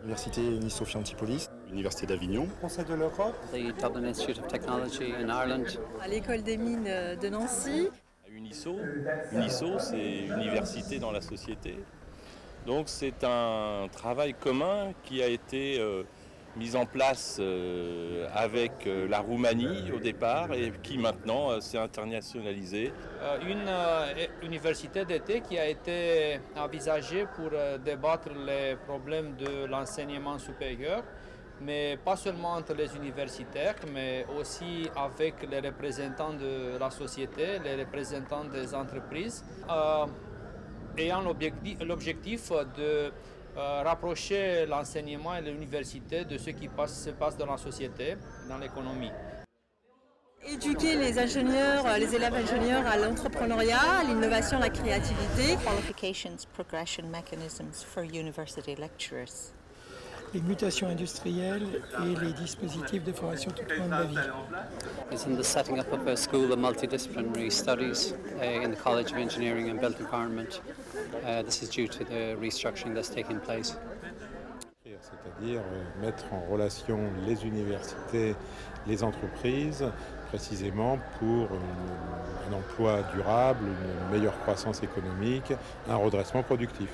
Université Nice-Sophia Antipolis. Université d'Avignon. Conseil de l'Europe. The Dublin Institute of Technology in Ireland. À l'École des mines de Nancy. UNISO, c'est Université dans la société. Donc c'est un travail commun qui a été mis en place avec la Roumanie au départ et qui maintenant s'est internationalisé. Une université d'été qui a été envisagée pour débattre les problèmes de l'enseignement supérieur, mais pas seulement entre les universitaires, mais aussi avec les représentants de la société, les représentants des entreprises, ayant l'objectif de rapprocher l'enseignement et l'université de ce qui se passe dans la société, dans l'économie. Éduquer les ingénieurs, les élèves ingénieurs à l'entrepreneuriat, à l'innovation, à la créativité. Qualifications progression mechanisms for university lecturers. Les mutations industrielles et les dispositifs de formation tout au long de la vie. It's in the setting up of a school of multidisciplinary studies in the College of Engineering and Built Environment. This is due to the restructuring that's taking place. C'est-à-dire mettre en relation les universités, les entreprises, précisément pour un emploi durable, une meilleure croissance économique, un redressement productif.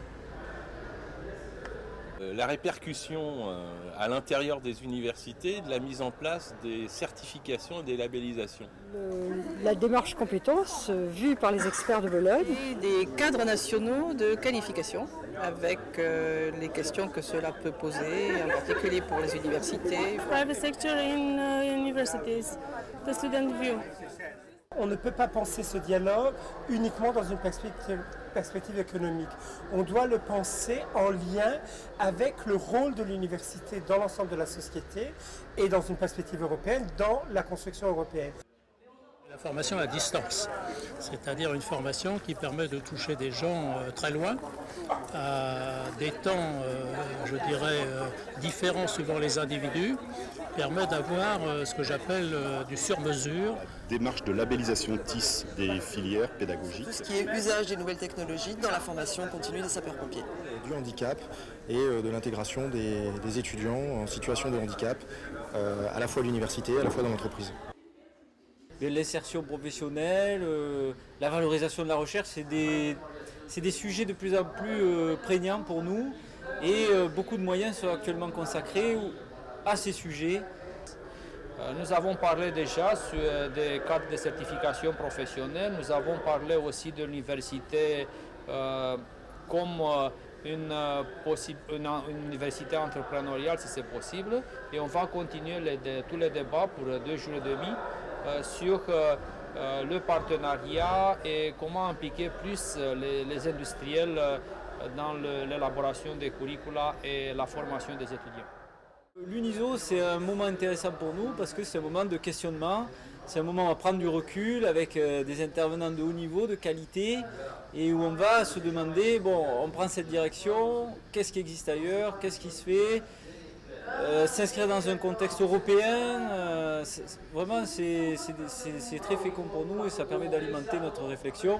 La répercussion à l'intérieur des universités de la mise en place des certifications et des labellisations. La démarche compétences vue par les experts de Bologne. Et des cadres nationaux de qualification avec les questions que cela peut poser, en particulier pour les universités. Private sector in universities, the student view. On ne peut pas penser ce dialogue uniquement dans une perspective économique. On doit le penser en lien avec le rôle de l'université dans l'ensemble de la société et dans une perspective européenne, dans la construction européenne. La formation à distance, c'est-à-dire une formation qui permet de toucher des gens très loin, à des temps, je dirais, différents suivant les individus, permet d'avoir ce que j'appelle du sur-mesure. Démarche de labellisation TIS des filières pédagogiques. Tout ce qui est usage des nouvelles technologies dans la formation continue des sapeurs-pompiers. Du handicap et de l'intégration des étudiants en situation de handicap, à la fois à l'université, à la fois dans l'entreprise. L'insertion professionnelle, la valorisation de la recherche, c'est des sujets de plus en plus prégnants pour nous et beaucoup de moyens sont actuellement consacrés à ces sujets. Nous avons parlé déjà sur des cadres de certification professionnelle, nous avons parlé aussi de l'université comme une université entrepreneuriale si c'est possible et on va continuer tous les débats pour 2 jours et demi sur le partenariat et comment impliquer plus les industriels dans l'élaboration des curricula et la formation des étudiants. L'UNISO, c'est un moment intéressant pour nous parce que c'est un moment de questionnement, c'est un moment à prendre du recul avec des intervenants de haut niveau, de qualité, et où on va se demander, bon, on prend cette direction, qu'est-ce qui existe ailleurs, qu'est-ce qui se fait, s'inscrire dans un contexte européen, vraiment c'est très fécond pour nous et ça permet d'alimenter notre réflexion.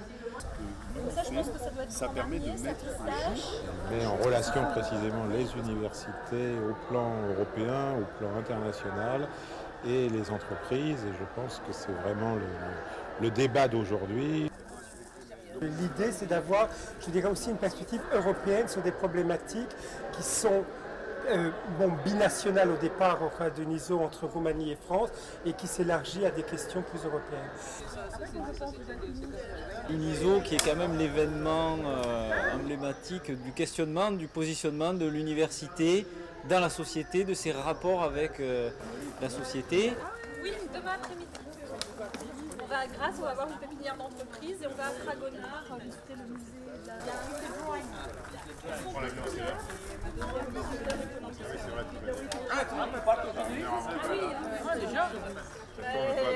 Ça permet de mettre un jour. Mais en relation précisément les universités au plan européen, au plan international et les entreprises. Et je pense que c'est vraiment le débat d'aujourd'hui. L'idée, c'est d'avoir, je dirais aussi, une perspective européenne sur des problématiques qui sont binationales au départ au cas de NISO entre Roumanie et France et qui s'élargit à des questions plus européennes. L'UNISO qui est quand même l'événement emblématique du questionnement, du positionnement de l'université dans la société, de ses rapports avec la société. Oui, demain après-midi. On va à Grasse, on va voir une pépinière d'entreprise et on va à Fragonard visiter le musée. Il y a un musée de wine. On l'a vu en série. Ah, déjà